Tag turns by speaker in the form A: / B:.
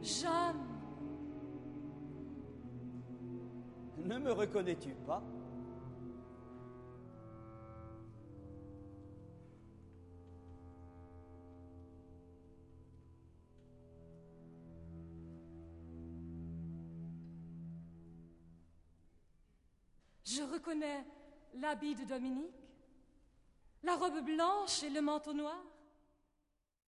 A: Jeanne.
B: Ne me reconnais-tu pas?
A: Je reconnais l'habit de Dominique, la robe blanche et le manteau noir.